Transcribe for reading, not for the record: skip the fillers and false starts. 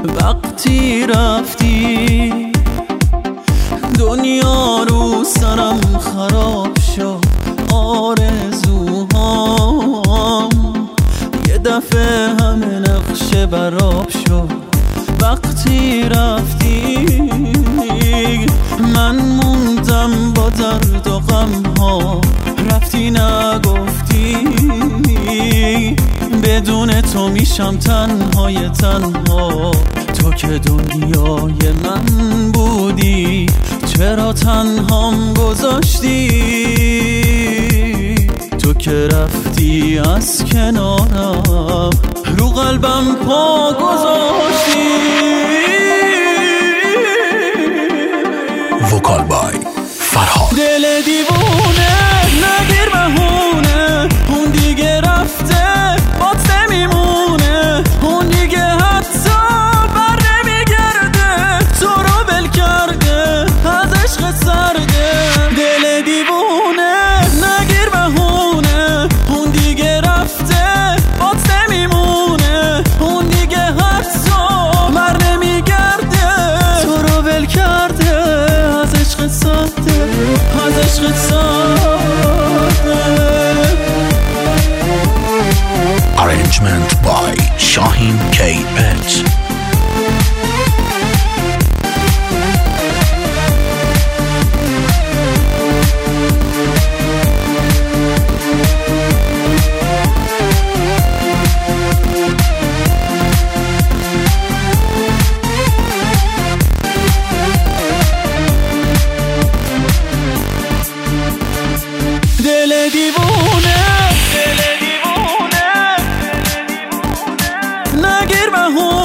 وقتی رفتی دنیا رو سرم خراب شد، آرزوهام یه دفعه همه نقشه براب شد. وقتی رفتی من موندم با درد و غم ها، رفتی نگفتی بدون تو میشم تنهای تنها. تو که دنیای من بودی چرا تنهام گذاشتی؟ تو که رفتی از کنارم رو قلبم پا گذاشتی. وکال بای فرهاد. دل دیوونه نگیر بهونه، اون دیگه رفته بات نمیمونه، اون دیگه حتی بر نمیگرده، تو رو بل کرده از عشق سرده. دل دیوونه نگیر بهونه، اون دیگه رفته بات نمیمونه، اون دیگه حتی بر نمیگرده، تو رو بل کرده از عشق ساده، از عشق ساده. Arrangement by Shahin KH. دل دیوونه نگیر بهونه.